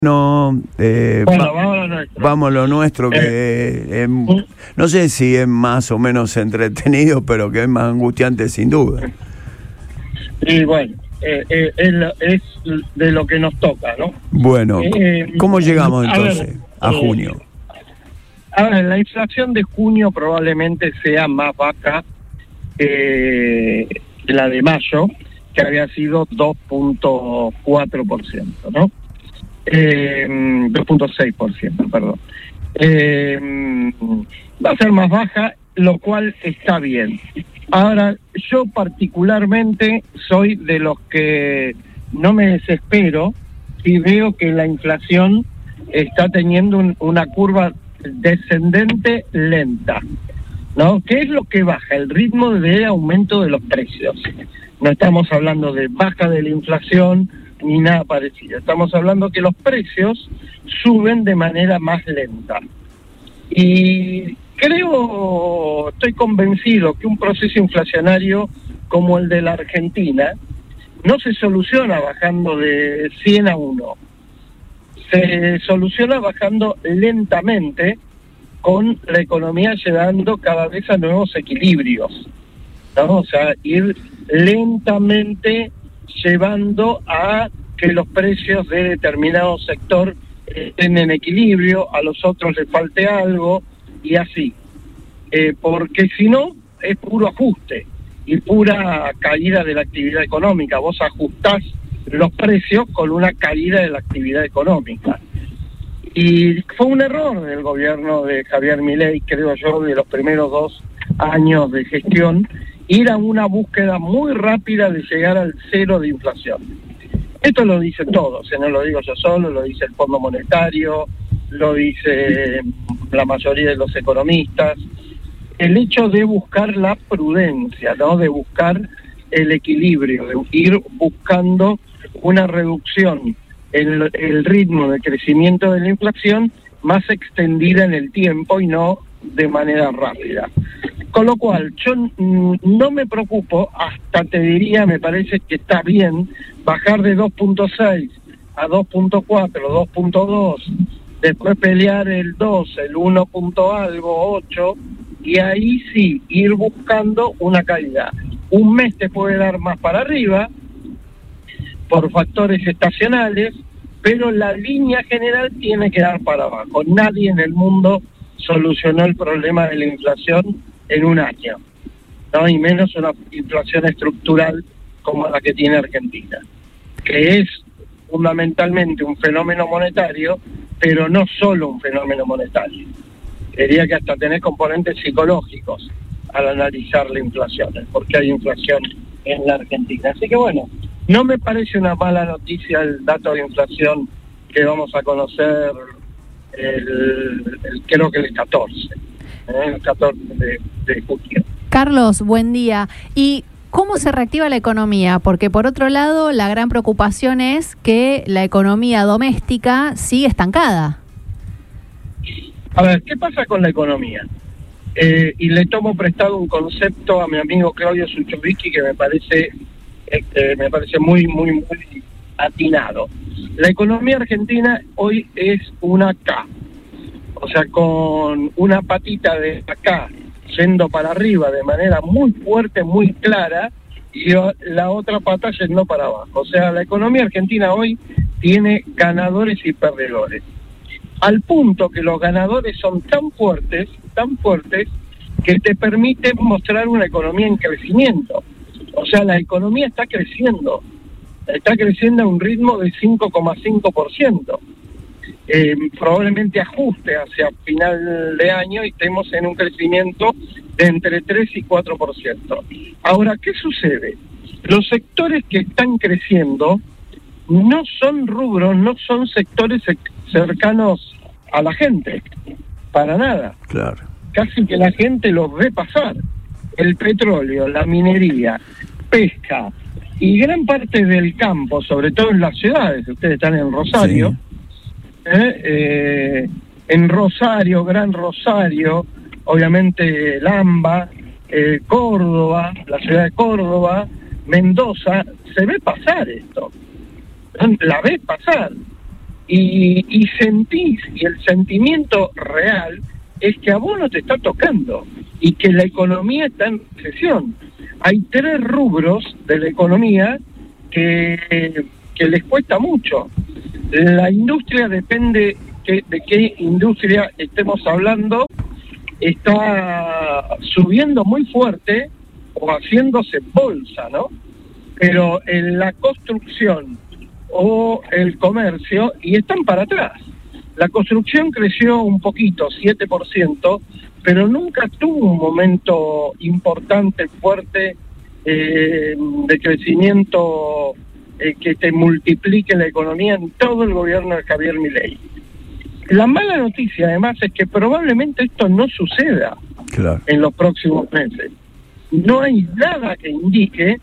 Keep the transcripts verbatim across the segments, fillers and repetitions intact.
No, eh, bueno, va, vamos a lo nuestro. Vamos a lo nuestro, que eh, eh, no sé si es más o menos entretenido, pero que es más angustiante sin duda. Y bueno, eh, eh, es, lo- es de lo que nos toca, ¿no? Bueno, Eh, ¿cómo llegamos a entonces ver, a eh, junio? A ver, la inflación de junio probablemente sea más baja que la de mayo, que había sido dos punto cuatro por ciento, ¿no? Eh, dos punto seis por ciento, perdón. Eh, va a ser más baja, lo cual está bien. Ahora, yo particularmente soy de los que no me desespero si veo que la inflación está teniendo un, una curva descendente lenta, ¿no? ¿Qué es lo que baja? El ritmo de aumento de los precios. No estamos hablando de baja de la inflación ni nada parecido. Estamos hablando que los precios suben de manera más lenta. Y creo, estoy convencido que un proceso inflacionario como el de la Argentina no se soluciona bajando de cien a uno. Se soluciona bajando lentamente, con la economía llegando cada vez a nuevos equilibrios, ¿no? O sea, ir lentamente llevando a que los precios de determinado sector estén en equilibrio, a los otros les falte algo, y así. Eh, porque si no, es puro ajuste y pura caída de la actividad económica. Vos ajustás los precios con una caída de la actividad económica. Y fue un error del gobierno de Javier Milei, creo yo, de los primeros dos años de gestión, ir a una búsqueda muy rápida de llegar al cero de inflación. Esto lo dicen todos, no lo digo yo solo, lo dice el Fondo Monetario, lo dice la mayoría de los economistas. El hecho de buscar la prudencia, ¿no? De buscar el equilibrio, de ir buscando una reducción en el ritmo de crecimiento de la inflación más extendida en el tiempo y no de manera rápida. Con lo cual, yo mm, no me preocupo, hasta te diría, me parece que está bien bajar de dos punto seis a dos punto cuatro, dos punto dos, después pelear el dos, el uno punto algo, ocho, y ahí sí, ir buscando una caída. Un mes te puede dar más para arriba, por factores estacionales, pero la línea general tiene que dar para abajo. Nadie en el mundo solucionó el problema de la inflación en un año, ¿no? Y menos una inflación estructural como la que tiene Argentina, que es fundamentalmente un fenómeno monetario, pero no solo un fenómeno monetario. Diría que hasta tener componentes psicológicos al analizar la inflación, porque hay inflación en la Argentina. Así que bueno, no me parece una mala noticia el dato de inflación que vamos a conocer el, el creo que el catorce, ¿eh? el catorce de, de junio. Carlos, buen día. ¿Y cómo se reactiva la economía? Porque por otro lado, la gran preocupación es que la economía doméstica sigue estancada. A ver, ¿qué pasa con la economía? Eh, y le tomo prestado un concepto a mi amigo Claudio Suchovicki que me parece eh, me parece muy, muy, muy atinado. La economía argentina hoy es una K, o sea, con una patita de acá yendo para arriba de manera muy fuerte, muy clara, y la otra pata yendo para abajo. O sea, la economía argentina hoy tiene ganadores y perdedores, al punto que los ganadores son tan fuertes, tan fuertes, que te permiten mostrar una economía en crecimiento. O sea, la economía está creciendo, está creciendo a un ritmo de cinco coma cinco por ciento. Eh, probablemente ajuste hacia final de año y estemos en un crecimiento de entre tres y cuatro por ciento. Ahora, ¿qué sucede? Los sectores que están creciendo no son rubros, no son sectores cercanos a la gente, para nada. Claro. Casi que la gente los ve pasar. El petróleo, la minería, pesca y gran parte del campo, sobre todo en las ciudades. Ustedes están en Rosario, sí. ¿eh? Eh, en Rosario, Gran Rosario, obviamente Lamba, eh, Córdoba, la ciudad de Córdoba, Mendoza, se ve pasar esto. La ves pasar. y, y sentís, y el sentimiento real es que a vos no te está tocando y que la economía está en recesión. Hay tres rubros de la economía que, que les cuesta mucho. La industria depende que, de qué industria estemos hablando, está subiendo muy fuerte o haciéndose bolsa, ¿no? Pero en la construcción o el comercio, y están para atrás. La construcción creció un poquito, siete por ciento, pero nunca tuvo un momento importante, fuerte, eh, de crecimiento eh, que te multiplique la economía en todo el gobierno de Javier Milei. La mala noticia, además, es que probablemente esto no suceda claro. en los próximos meses. No hay nada que indique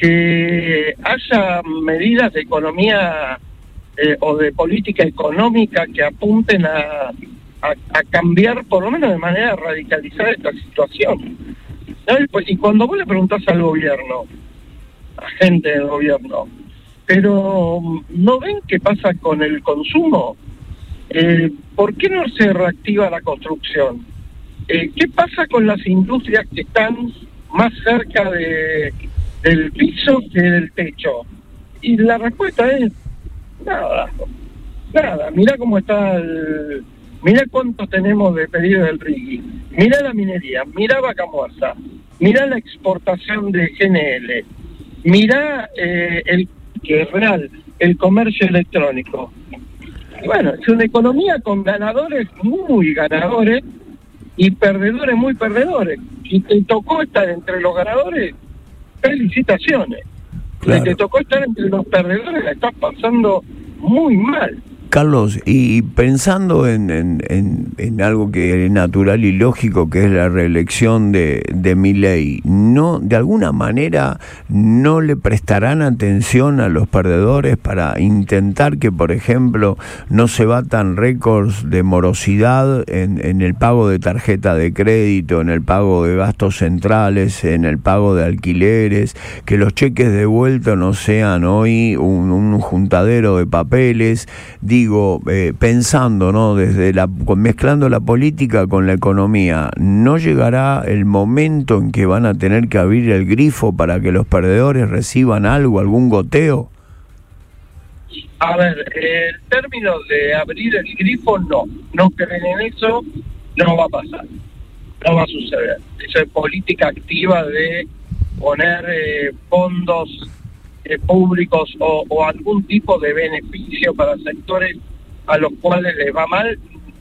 que haya medidas de economía eh, o de política económica que apunten a, a, a cambiar, por lo menos de manera radicalizada, esta situación. ¿Sabes? Pues, y cuando vos le preguntás al gobierno, a gente del gobierno, pero ¿no ven qué pasa con el consumo? Eh, ¿Por qué no se reactiva la construcción? Eh, ¿Qué pasa con las industrias que están más cerca de, del piso que del techo? Y la respuesta es nada, nada. Mirá cómo está el... Mirá cuánto tenemos de pedido del Rigui, mirá la minería, mirá Vaca Muerta, mirá la exportación de G N L, mirá eh, el que es real, el comercio electrónico. Bueno, es una economía con ganadores muy ganadores y perdedores muy perdedores. Si te tocó estar entre los ganadores, felicitaciones. Claro. Si te tocó estar entre los perdedores, la estás pasando muy mal. Carlos, y pensando en, en, en, en algo que es natural y lógico, que es la reelección de, de Milei, ¿no, de alguna manera no le prestarán atención a los perdedores para intentar que, por ejemplo, no se batan récords de morosidad en, en el pago de tarjeta de crédito, en el pago de gastos centrales, en el pago de alquileres, que los cheques de vuelta no sean hoy un, un juntadero de papeles? Digo, eh, pensando, ¿no? Desde la, mezclando la política con la economía, ¿no llegará el momento en que van a tener que abrir el grifo para que los perdedores reciban algo, algún goteo? A ver, el término de abrir el grifo, no. No creen en eso, no va a pasar. No va a suceder. Eso es política activa de poner eh, fondos Eh, públicos o, o algún tipo de beneficio para sectores a los cuales les va mal.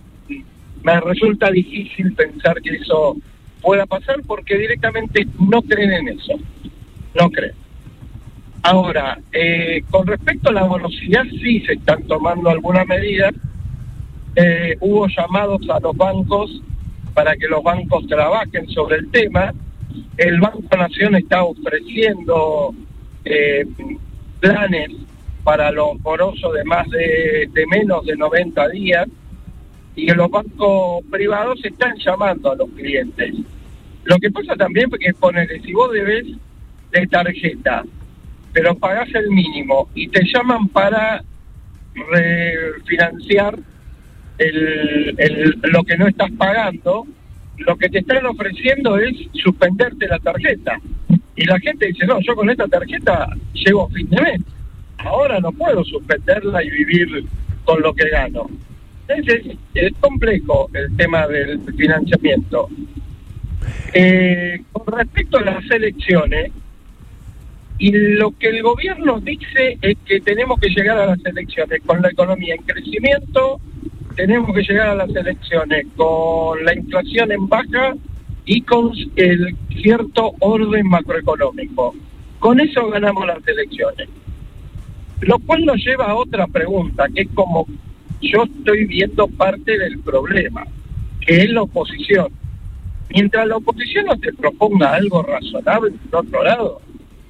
Me resulta difícil pensar que eso pueda pasar porque directamente no creen en eso, no creen. Ahora, eh, con respecto a la morosidad, sí se están tomando algunas medidas. Eh, hubo llamados a los bancos para que los bancos trabajen sobre el tema. El Banco Nación está ofreciendo Eh, planes para los morosos de más de, de menos de noventa días, y los bancos privados están llamando a los clientes. Lo que pasa también es que ponele, si vos debes de tarjeta pero pagás el mínimo y te llaman para refinanciar el, el, lo que no estás pagando, lo que te están ofreciendo es suspenderte la tarjeta. Y la gente dice, no, yo con esta tarjeta llego a fin de mes. Ahora no puedo suspenderla y vivir con lo que gano. Entonces, es complejo el tema del financiamiento. Eh, con respecto a las elecciones, y lo que el gobierno dice es que tenemos que llegar a las elecciones con la economía en crecimiento, tenemos que llegar a las elecciones con la inflación en baja y con el cierto orden macroeconómico. Con eso ganamos las elecciones. Lo cual nos lleva a otra pregunta, que es como yo estoy viendo parte del problema, que es la oposición. Mientras la oposición no te proponga algo razonable por otro lado,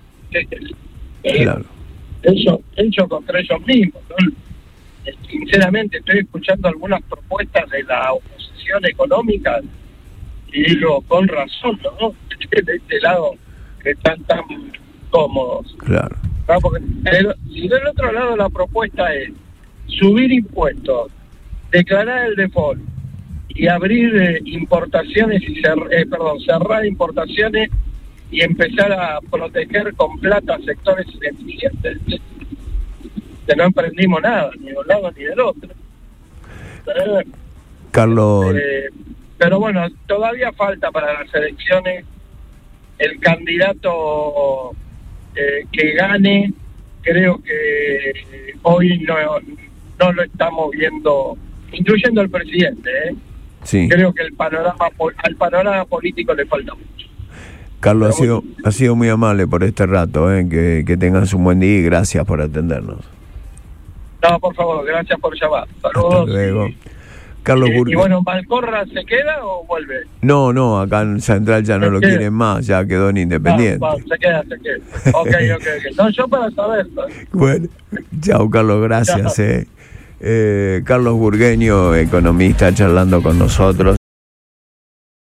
eh, claro. ellos, ellos contra ellos mismos, ¿no? Sinceramente estoy escuchando algunas propuestas de la oposición económica y digo, con razón, ¿no? De este lado que están tan cómodos. Claro. ¿No? Porque el, si del otro lado la propuesta es subir impuestos, declarar el default y abrir eh, importaciones y cer eh, perdón, cerrar importaciones y empezar a proteger con plata sectores ineficientes. Que no emprendimos nada, ni de un lado ni del otro. Eh, Carlos. Eh, pero bueno, todavía falta para las elecciones el candidato eh, que gane. Creo que hoy no, no lo estamos viendo, incluyendo el presidente. ¿eh? Sí. Creo que el panorama al panorama político le falta mucho. Carlos, ha sido, ha sido muy amable por este rato, ¿eh? que, que tengas un buen día y gracias por atendernos. No, por favor, gracias por llamar. Saludos. Hasta luego. Carlos Y, Burgos. y bueno, ¿Malcorra se queda o vuelve? No, no, acá en Central ya no Se lo queda. quieren más, ya quedó en Independiente. Va, va, se queda, se queda. Ok, ok, ok. No, yo para saber. ¿no? Bueno, chao Carlos, gracias. Chao. Eh. Eh, Carlos Burgueño, economista, charlando con nosotros.